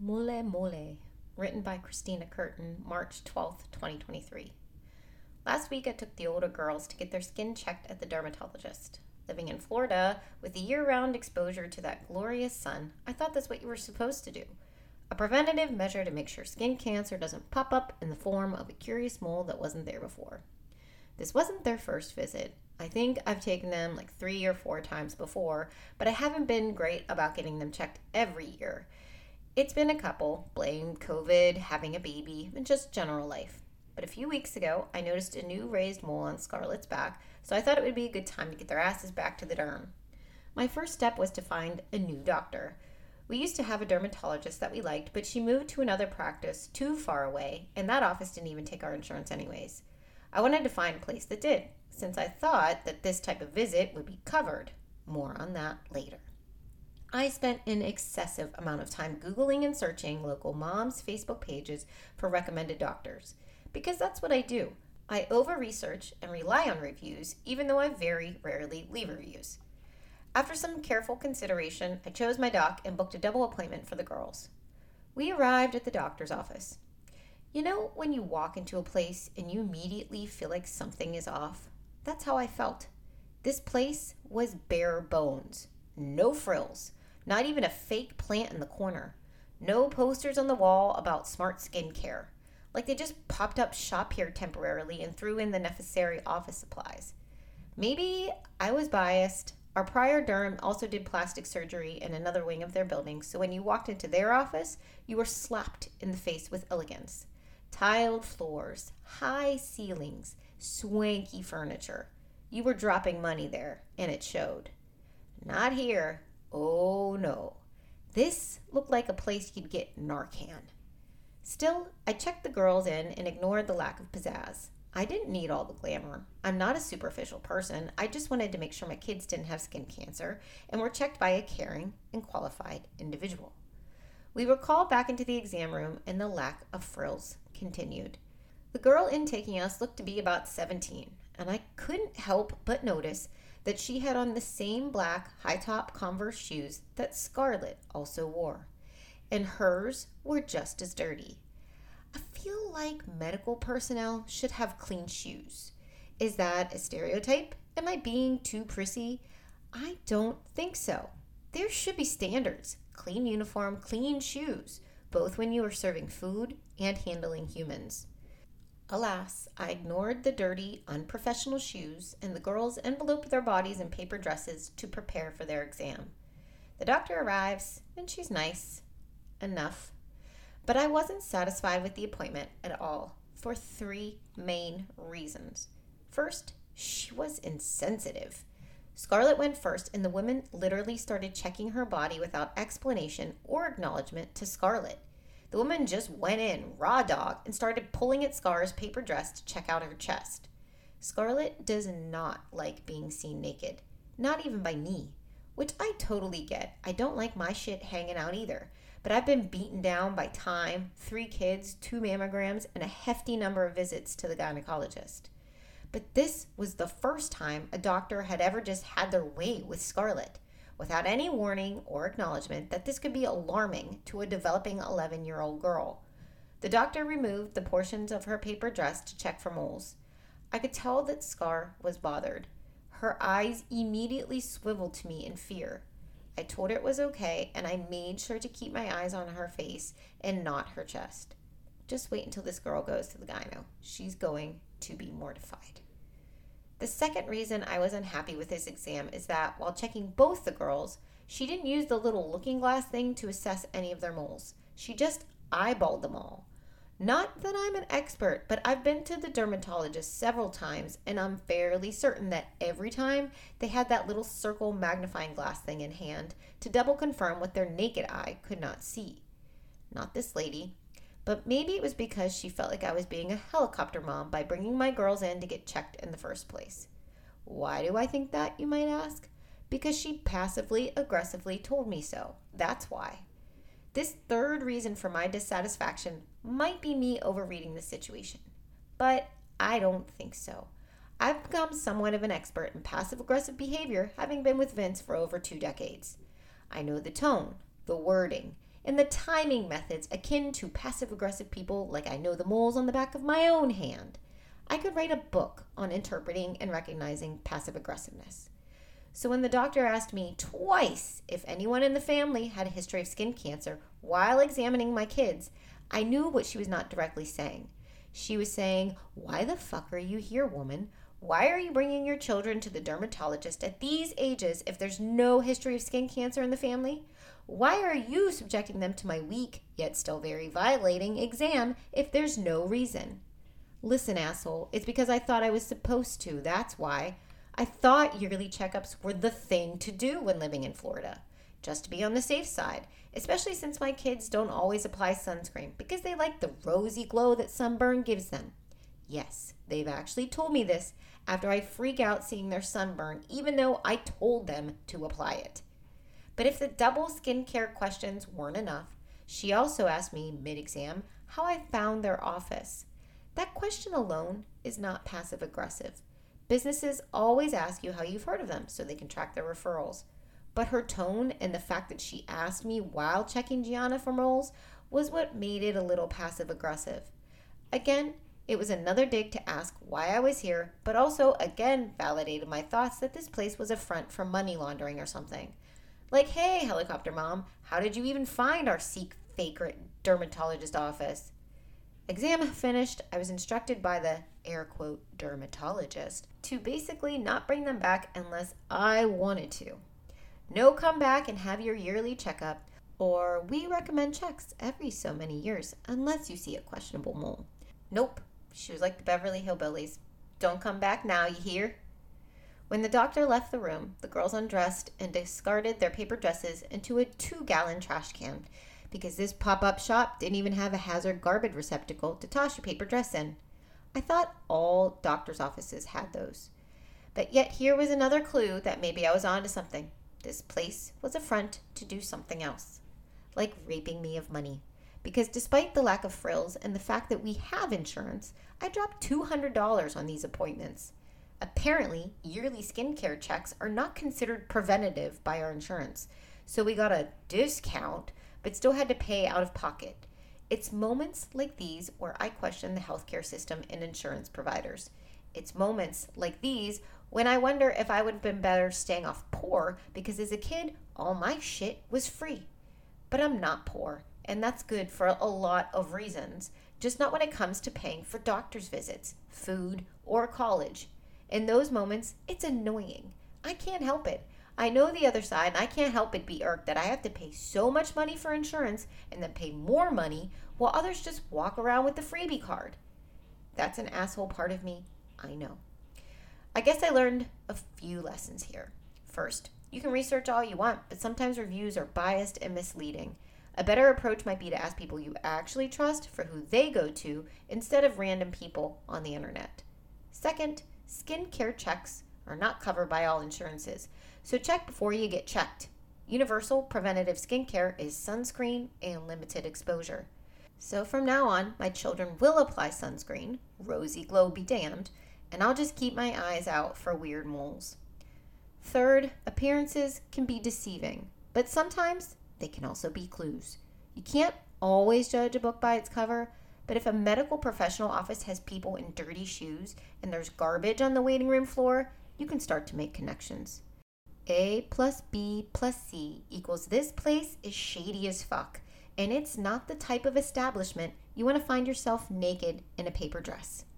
Mole Mole, written by Christina Curtin, March 12th, 2023. Last week I took the older girls to get their skin checked at the dermatologist. Living in Florida, with a year-round exposure to that glorious sun, I thought that's what you were supposed to do. A preventative measure to make sure skin cancer doesn't pop up in the form of a curious mole that wasn't there before. This wasn't their first visit. I think I've taken them like 3 or 4 times before, but I haven't been great about getting them checked every year. It's been a couple, blame COVID, having a baby, and just general life. But a few weeks ago, I noticed a new raised mole on Scarlett's back, so I thought it would be a good time to get their asses back to the derm. My first step was to find a new doctor. We used to have a dermatologist that we liked, but she moved to another practice too far away, and that office didn't even take our insurance anyways. I wanted to find a place that did, since I thought that this type of visit would be covered. More on that later. I spent an excessive amount of time Googling and searching local moms' Facebook pages for recommended doctors, because that's what I do. I over-research and rely on reviews, even though I very rarely leave reviews. After some careful consideration, I chose my doc and booked a double appointment for the girls. We arrived at the doctor's office. You know when you walk into a place and you immediately feel like something is off? That's how I felt. This place was bare bones. No frills. Not even a fake plant in the corner. No posters on the wall about smart skincare. Like they just popped up shop here temporarily and threw in the necessary office supplies. Maybe I was biased. Our prior derm also did plastic surgery in another wing of their building, so when you walked into their office, you were slapped in the face with elegance. Tiled floors, high ceilings, swanky furniture. You were dropping money there, and it showed. Not here. Oh no. This looked like a place you'd get Narcan. Still, I checked the girls in and ignored the lack of pizzazz. I didn't need all the glamour. I'm not a superficial person. I just wanted to make sure my kids didn't have skin cancer and were checked by a caring and qualified individual. We were called back into the exam room and the lack of frills continued. The girl intaking us looked to be about 17, and I couldn't help but notice that she had on the same black high-top Converse shoes that Scarlett also wore, and hers were just as dirty. I feel like medical personnel should have clean shoes. Is that a stereotype? Am I being too prissy? I don't think so. There should be standards. Clean uniform, clean shoes, both when you are serving food and handling humans. Alas, I ignored the dirty, unprofessional shoes, and the girls enveloped their bodies in paper dresses to prepare for their exam. The doctor arrives, and she's nice. Enough. But I wasn't satisfied with the appointment at all, for 3 main reasons. First, she was insensitive. Scarlett went first, and the woman literally started checking her body without explanation or acknowledgement to Scarlett. The woman just went in, raw dog, and started pulling at Scar's paper dress to check out her chest. Scarlett does not like being seen naked, not even by me, which I totally get. I don't like my shit hanging out either, but I've been beaten down by time, 3 kids, 2 mammograms, and a hefty number of visits to the gynecologist. But this was the first time a doctor had ever just had their way with Scarlett, without any warning or acknowledgement that this could be alarming to a developing 11-year-old girl. The doctor removed the portions of her paper dress to check for moles. I could tell that Scar was bothered. Her eyes immediately swiveled to me in fear. I told her it was okay, and I made sure to keep my eyes on her face and not her chest. Just wait until this girl goes to the gyno. She's going to be mortified. The second reason I was unhappy with this exam is that while checking both the girls, she didn't use the little looking glass thing to assess any of their moles. She just eyeballed them all. Not that I'm an expert, but I've been to the dermatologist several times, and I'm fairly certain that every time they had that little circle magnifying glass thing in hand to double confirm what their naked eye could not see. Not this lady. But maybe it was because she felt like I was being a helicopter mom by bringing my girls in to get checked in the first place. Why do I think that, you might ask? Because she passively aggressively told me so. That's why. This third reason for my dissatisfaction might be me overreading the situation. But I don't think so. I've become somewhat of an expert in passive-aggressive behavior, having been with Vince for over 2 decades. I know the tone, the wording, and the timing methods akin to passive-aggressive people like I know the moles on the back of my own hand. I could write a book on interpreting and recognizing passive-aggressiveness. So when the doctor asked me twice if anyone in the family had a history of skin cancer while examining my kids, I knew what she was not directly saying. She was saying, "Why the fuck are you here, woman? Why are you bringing your children to the dermatologist at these ages if there's no history of skin cancer in the family? Why are you subjecting them to my weak, yet still very violating exam if there's no reason?" Listen, asshole, it's because I thought I was supposed to. That's why. I thought yearly checkups were the thing to do when living in Florida, just to be on the safe side, especially since my kids don't always apply sunscreen because they like the rosy glow that sunburn gives them. Yes, they've actually told me this after I freak out seeing their sunburn, even though I told them to apply it. But if the double skincare questions weren't enough, she also asked me mid-exam how I found their office. That question alone is not passive-aggressive. Businesses always ask you how you've heard of them so they can track their referrals. But her tone and the fact that she asked me while checking Gianna for moles was what made it a little passive-aggressive. Again, it was another dig to ask why I was here, but also again validated my thoughts that this place was a front for money laundering or something. Like, "Hey, helicopter mom, how did you even find our fake dermatologist office?" Exam finished, I was instructed by the air quote dermatologist to basically not bring them back unless I wanted to. No, come back and have your yearly checkup, or we recommend checks every so many years unless you see a questionable mole. Nope, she was like the Beverly Hillbillies. Don't come back now, you hear? When the doctor left the room, the girls undressed and discarded their paper dresses into a 2-gallon trash can because this pop-up shop didn't even have a hazard garbage receptacle to toss your paper dress in. I thought all doctor's offices had those. But yet here was another clue that maybe I was onto something. This place was a front to do something else, like raping me of money. Because despite the lack of frills and the fact that we have insurance, I dropped $200 on these appointments. Apparently, yearly skincare checks are not considered preventative by our insurance, so we got a discount, but still had to pay out of pocket. It's moments like these where I question the healthcare system and insurance providers. It's moments like these when I wonder if I would have been better staying off poor because as a kid, all my shit was free. But I'm not poor, and that's good for a lot of reasons, just not when it comes to paying for doctor's visits, food, or college. In those moments, it's annoying. I can't help it. I know the other side, and I can't help but be irked that I have to pay so much money for insurance and then pay more money while others just walk around with the freebie card. That's an asshole part of me, I know. I guess I learned a few lessons here. First, you can research all you want, but sometimes reviews are biased and misleading. A better approach might be to ask people you actually trust for who they go to instead of random people on the internet. Second, skincare checks are not covered by all insurances, so check before you get checked. Universal preventative skincare is sunscreen and limited exposure. So from now on, my children will apply sunscreen, rosy glow be damned, and I'll just keep my eyes out for weird moles. Third, appearances can be deceiving, but sometimes they can also be clues. You can't always judge a book by its cover, but if a medical professional office has people in dirty shoes and there's garbage on the waiting room floor, you can start to make connections. A plus B plus C equals this place is shady as fuck, and it's not the type of establishment you want to find yourself naked in a paper dress.